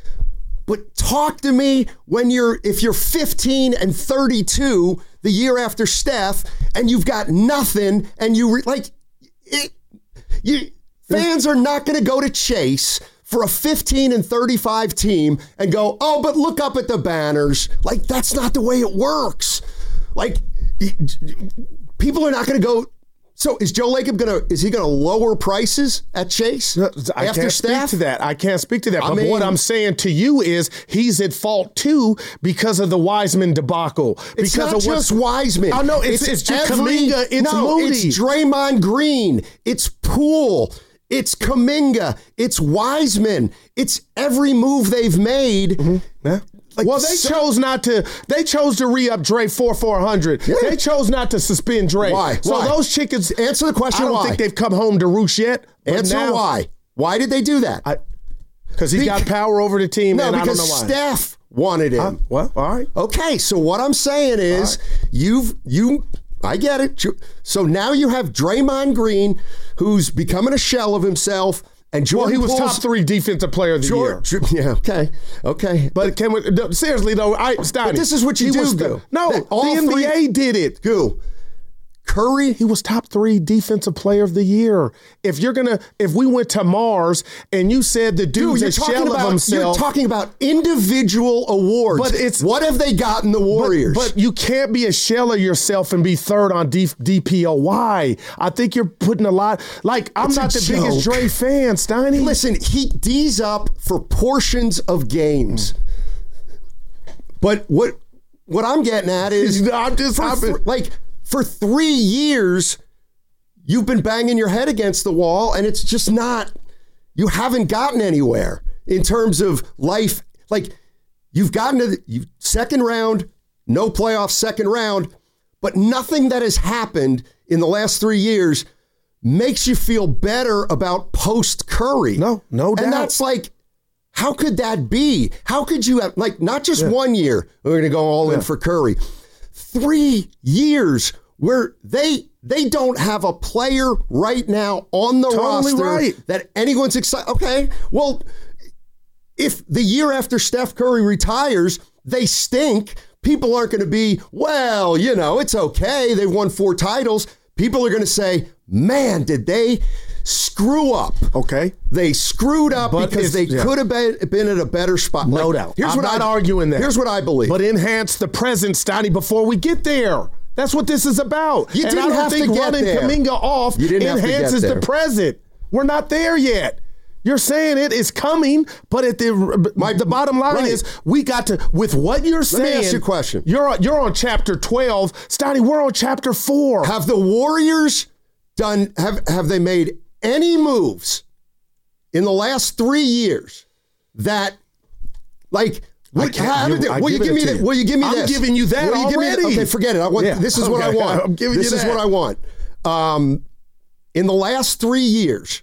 But talk to me if you're 15 and 32 the year after Steph and you've got nothing and fans are not going to go to Chase for a 15 and 35 team and go, oh, but look up at the banners. That's not the way it works. People are not going to go. So is Joe Lacob going to lower prices at Chase after Steph? I can't speak to that. But what I'm saying to you is he's at fault too because of the Wiseman debacle. It's not just Wiseman. Oh no, it's just Kuminga. It's Moody. It's Draymond Green. It's Poole. It's Kuminga. It's Wiseman. It's every move they've made. Mm-hmm. Yeah. They chose to re-up Dre for $400. Yeah. They chose not to suspend Dre. Why? So those chickens, answer the question. I don't think they've come home to roost yet. Why? Why did they do that? Because he got power over the team. No, and because I don't know why. Steph wanted him. Well, all right. Okay, so what I'm saying is I get it. So now you have Draymond Green, who's becoming a shell of himself, and Jordan he was Poole's top 3 defensive player of the year. Yeah, okay. But can we, seriously though, Steiny, this is what you do. No, the NBA did it. Who? Curry? He was top 3 defensive player of the year. If we went to Mars and you said the dude's a shell of himself. You're talking about individual awards. But what have they gotten the Warriors? But you can't be a shell of yourself and be third on DPO. Why? I think you're putting a lot, I'm not the biggest Dre fan, Steiny. Listen, he D's up for portions of games. But what I'm getting at is, for 3 years, you've been banging your head against the wall, and it's just not, you haven't gotten anywhere in terms of life. You've gotten to the second round, no playoffs, second round, but nothing that has happened in the last 3 years makes you feel better about post-Curry. No doubt. And that's how could that be? How could you have, not just 1 year, we're going to go all in for Curry. 3 years where they don't have a player right now on the roster that anyone's excited. Okay, well, if the year after Steph Curry retires, they stink, people aren't going to be, it's okay. They won 4 titles. People are going to say, man, did they screw up? Okay. They screwed up because they could have been at a better spot. No doubt. I'm not arguing that. Here's what I believe. But enhance the present, Steiny, before we get there. That's what this is about. You didn't have to get running there. Kuminga off enhances the present. We're not there yet. You're saying it is coming, but the bottom line is we got to, with what you're saying. Let me ask you a question. You're on chapter 12. Steiny, we're on chapter 4. Have the Warriors have they made any moves in the last 3 years that, will you give me this? I'm giving you that already. Okay, forget it. This is what I want. I'm giving you that. This is what I want. In the last 3 years,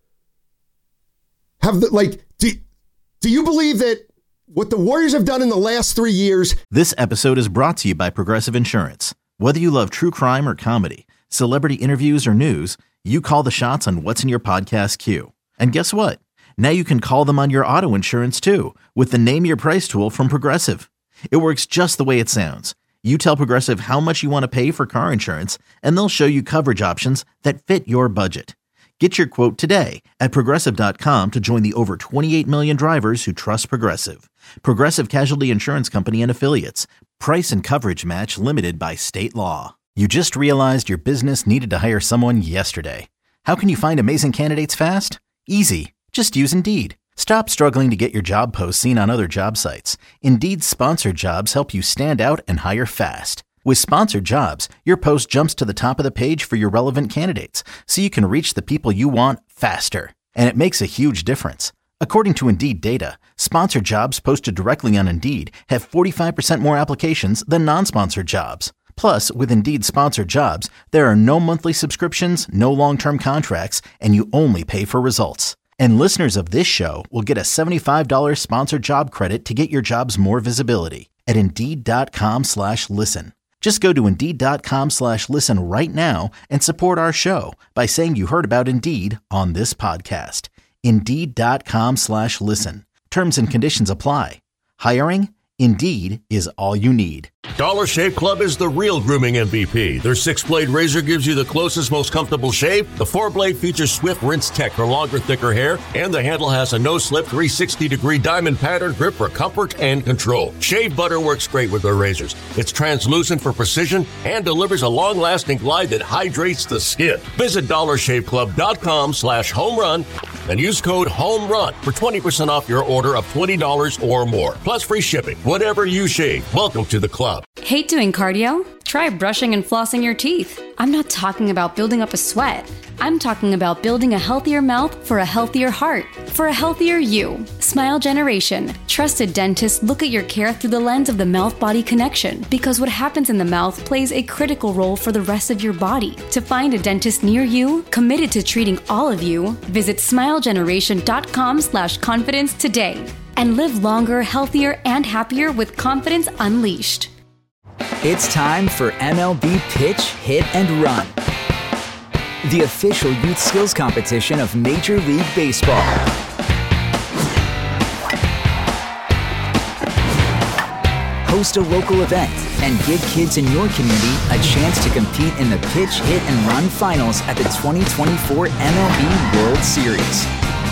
do you believe that what the Warriors have done in the last 3 years? This episode is brought to you by Progressive Insurance. Whether you love true crime or comedy, celebrity interviews or news, you call the shots on what's in your podcast queue. And guess what? Now you can call them on your auto insurance too with the Name Your Price tool from Progressive. It works just the way it sounds. You tell Progressive how much you want to pay for car insurance, and they'll show you coverage options that fit your budget. Get your quote today at Progressive.com to join the over 28 million drivers who trust Progressive. Progressive Casualty Insurance Company and Affiliates. Price and coverage match limited by state law. You just realized your business needed to hire someone yesterday. How can you find amazing candidates fast? Easy. Just use Indeed. Stop struggling to get your job posts seen on other job sites. Indeed's sponsored jobs help you stand out and hire fast. With sponsored jobs, your post jumps to the top of the page for your relevant candidates, so you can reach the people you want faster. And it makes a huge difference. According to Indeed data, sponsored jobs posted directly on Indeed have 45% more applications than non-sponsored jobs. Plus, with Indeed sponsored jobs, there are no monthly subscriptions, no long-term contracts, and you only pay for results. And listeners of this show will get a $75 sponsored job credit to get your jobs more visibility at Indeed.com/listen. Just go to Indeed.com/listen right now and support our show by saying you heard about Indeed on this podcast. Indeed.com/listen. Terms and conditions apply. Hiring? Indeed is all you need. Dollar Shave Club is the real grooming MVP. Their 6-blade razor gives you the closest, most comfortable shave. The 4-blade features Swift Rinse Tech for longer, thicker hair, and the handle has a no-slip 360-degree diamond pattern grip for comfort and control. Shave butter works great with their razors. It's translucent for precision and delivers a long-lasting glide that hydrates the skin. Visit DollarShaveClub.com/homerun and use code HOMERUN for 20% off your order of $20 or more, plus free shipping. Whatever you shave, welcome to the club. Hate doing cardio? Try brushing and flossing your teeth. I'm not talking about building up a sweat. I'm talking about building a healthier mouth for a healthier heart, for a healthier you. Smile Generation. Trusted dentists look at your care through the lens of the mouth-body connection, because what happens in the mouth plays a critical role for the rest of your body. To find a dentist near you, committed to treating all of you, visit smilegeneration.com/confidence today. and live longer, healthier, and happier with confidence unleashed. It's time for MLB Pitch, Hit, and Run, the official youth skills competition of Major League Baseball. Host a local event and give kids in your community a chance to compete in the Pitch, Hit, and Run finals at the 2024 MLB World Series.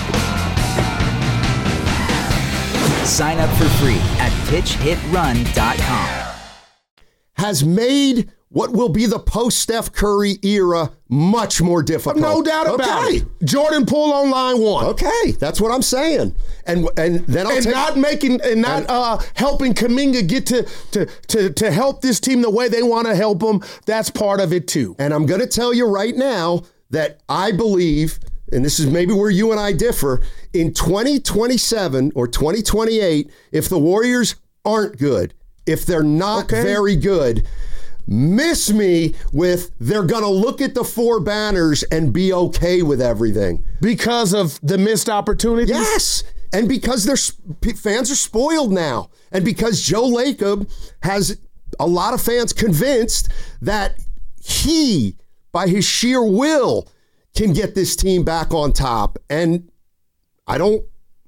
Sign up for free at pitchhitrun.com. Has made what will be the post-Steph Curry era much more difficult. No doubt about it. Jordan Poole on line one. Okay, that's what I'm saying. And then I'll helping Kuminga get to help this team the way they want to help them. That's part of it too. And I'm going to tell you right now that I believe, and this is maybe where you and I differ, in 2027 or 2028, if the Warriors aren't good, if they're not very good, miss me with they're going to look at the four banners and be okay with everything. Because of the missed opportunities? Yes. And because their fans are spoiled now. And because Joe Lacob has a lot of fans convinced that he, by his sheer will, can get this team back on top. And I think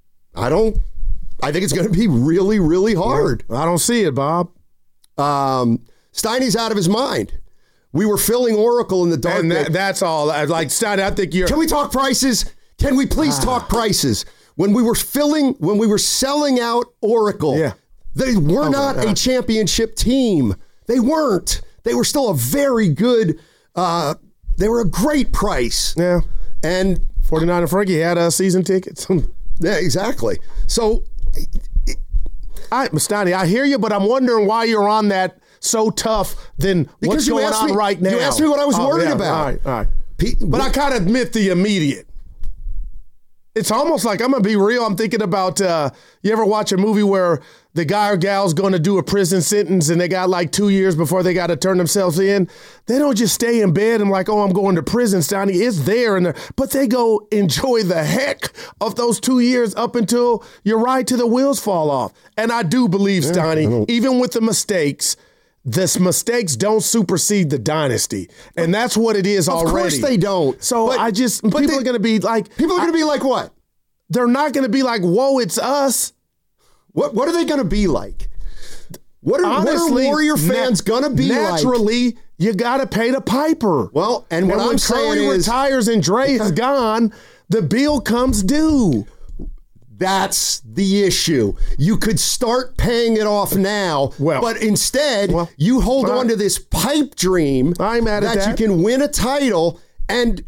it's going to be really, really hard. I don't see it, Bob. Steiny's out of his mind. We were filling Oracle in the dark. And that's all. Like, Steiny, I think you're... Can we talk prices? Can we please talk prices? When we were selling out Oracle, they were not a championship team. They weren't. They were still a very good, they were a great price. Yeah. And 49 and Frankie had season tickets. Yeah, exactly. So, Steiny, I hear you, but I'm wondering why you're on that so tough than what's going on right now. You asked me what I was worried about. All right. But I kind of admit the immediate. It's almost like, I'm going to be real, I'm thinking about, you ever watch a movie where the guy or gal's going to do a prison sentence and they got like 2 years before they got to turn themselves in? They don't just stay in bed and like, I'm going to prison, Steiny. It's there. But they go enjoy the heck of those 2 years up until your ride to the wheels fall off. And I do believe, Steiny, even with the mistakes don't supersede the dynasty. And that's what it is already. Of course they don't. So people are going to be like... People are going to be like what? They're not going to be like, whoa, it's us. What are they going to be like? What are Warrior fans going to be like? Naturally, you got to pay the piper. Well, and what I'm saying is... when Curry retires and Dre is gone, the bill comes due. That's the issue. You could start paying it off now, but instead you hold on to this pipe dream that you can win a title and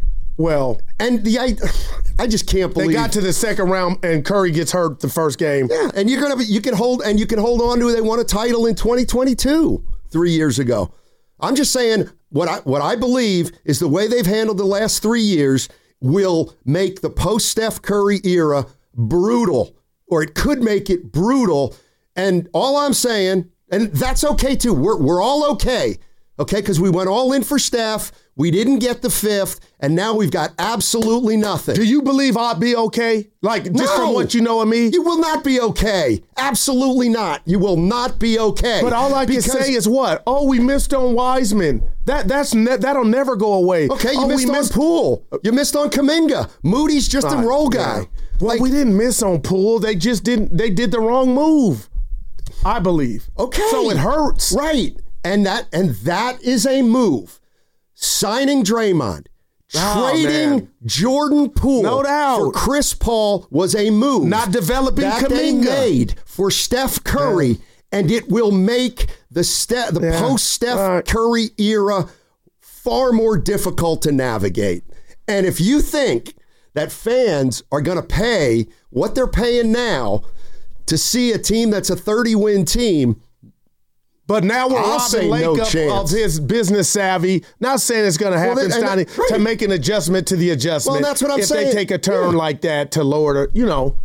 I just can't believe they got to the second round and Curry gets hurt the first game. Yeah, and you can hold on to it. They won a title in 2022 3 years ago. I'm just saying what I believe is the way they've handled the last 3 years will make the post Steph Curry era brutal, or it could make it brutal. And all I'm saying, and that's okay too. We're all okay, because we went all in for Steph. We didn't get the fifth, and now we've got absolutely nothing. Do you believe I'll be okay? From what you know of me? You will not be okay. Absolutely not. You will not be okay. But all I can say is what? Oh, we missed on Wiseman. That'll never go away. Okay, you missed on Poole. You missed on Kuminga. Moody's just a role guy. Yeah. Well, we didn't miss on Poole. They just didn't. They did the wrong move, I believe. Okay, so it hurts, right? And that is a move. Signing Draymond, trading Jordan Poole, no doubt, for Chris Paul was a move. Not developing that Kuminga. They made for Steph Curry, and it will make the post-Steph Curry era far more difficult to navigate. And if you think that fans are going to pay what they're paying now to see a team that's a 30-win team, but now we're robbing Lake of his business savvy. Not saying it's going to happen, Steiny, to make an adjustment to the adjustment. Well, that's what I'm saying. If they take a turn like that to lower the,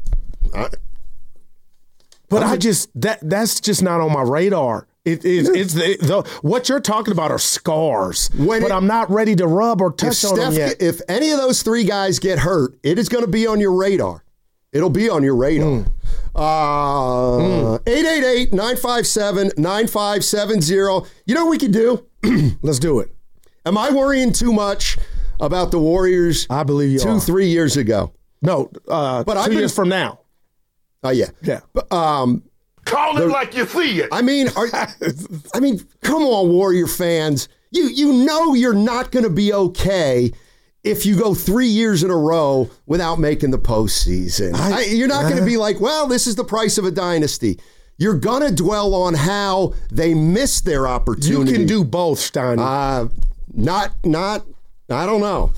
But that's just not on my radar. What you're talking about are scars, but I'm not ready to rub or touch on them yet. If any of those three guys get hurt, it is going to be on your radar. It'll be on your radar. 888-957-9570. You know what we could do? Let's do it. Am I worrying too much about the Warriors? I believe you are. 3 years ago. No, but 2 years from now. Oh, yeah. Yeah. Call it like you see it. I mean, come on, Warrior fans. You know you're not going to be okay if you go 3 years in a row without making the postseason. You're not going to be like, well, this is the price of a dynasty. You're going to dwell on how they missed their opportunity. You can do both, Steiny. I don't know.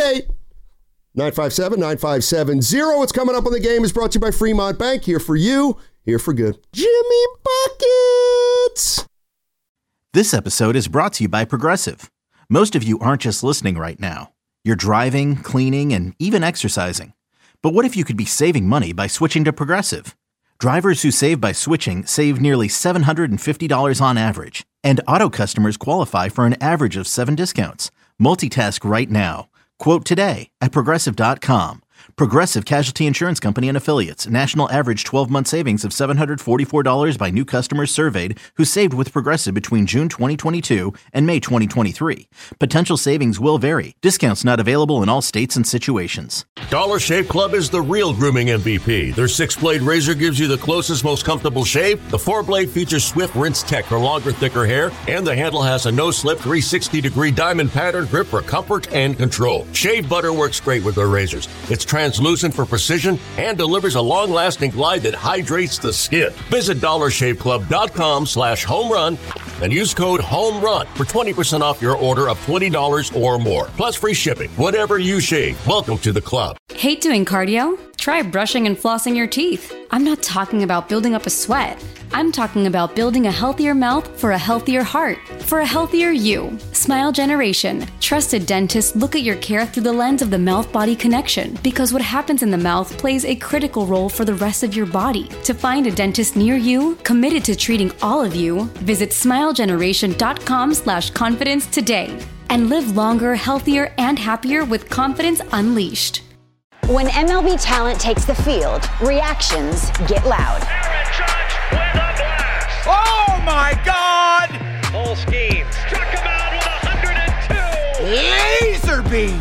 888-957-9570. What's coming up on the game is brought to you by Fremont Bank. Here for you, here for good. Jimmy Buckets! This episode is brought to you by Progressive. Most of you aren't just listening right now. You're driving, cleaning, and even exercising. But what if you could be saving money by switching to Progressive? Drivers who save by switching save nearly $750 on average. And auto customers qualify for an average of 7 discounts. Multitask right now. Quote today at Progressive.com. Progressive Casualty Insurance Company and Affiliates. National average 12-month savings of $744 by new customers surveyed who saved with Progressive between June 2022 and May 2023. Potential savings will vary. Discounts not available in all states and situations. Dollar Shave Club is the real grooming MVP. Their 6-blade razor gives you the closest, most comfortable shave. The 4-blade features swift rinse tech for longer, thicker hair. And the handle has a no-slip 360-degree diamond pattern grip for comfort and control. Shave butter works great with their razors. It's translucent for precision and delivers a long-lasting glide that hydrates the skin. Visit DollarShaveClub.com/homerun and use code HOMERUN for 20% off your order of $20 or more. Plus free shipping. Whatever you shave, welcome to the club. Hate doing cardio? Try brushing and flossing your teeth. I'm not talking about building up a sweat. I'm talking about building a healthier mouth for a healthier heart, for a healthier you. Smile Generation. Trusted dentists look at your care through the lens of the mouth-body connection, because what happens in the mouth plays a critical role for the rest of your body. To find a dentist near you, committed to treating all of you, visit smilegeneration.com/confidence today and live longer, healthier, and happier with confidence unleashed. When MLB talent takes the field, reactions get loud. Oh my God! Full scheme. Struck him out with 102. Laser beam.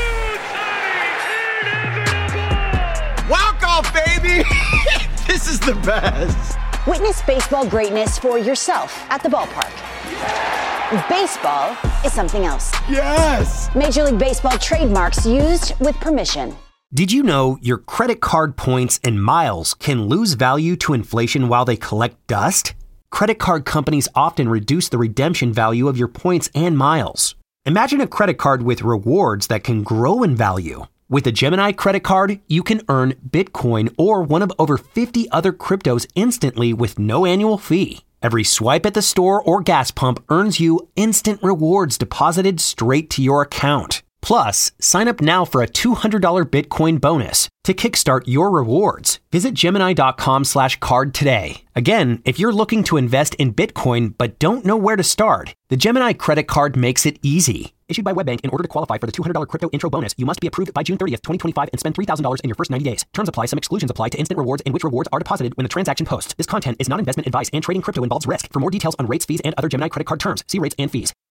Walk off, baby. This is the best. Witness baseball greatness for yourself at the ballpark. Baseball is something else. Yes. Major League Baseball trademarks used with permission. Did you know your credit card points and miles can lose value to inflation while they collect dust? Credit card companies often reduce the redemption value of your points and miles. Imagine a credit card with rewards that can grow in value. With a Gemini credit card, you can earn Bitcoin or one of over 50 other cryptos instantly with no annual fee. Every swipe at the store or gas pump earns you instant rewards deposited straight to your account. Plus, sign up now for a $200 Bitcoin bonus to kickstart your rewards. Visit Gemini.com/card today. Again, if you're looking to invest in Bitcoin but don't know where to start, the Gemini credit card makes it easy. Issued by WebBank, in order to qualify for the $200 crypto intro bonus, you must be approved by June 30th, 2025 and spend $3,000 in your first 90 days. Terms apply. Some exclusions apply to instant rewards in which rewards are deposited when the transaction posts. This content is not investment advice and trading crypto involves risk. For more details on rates, fees, and other Gemini credit card terms, see rates and fees.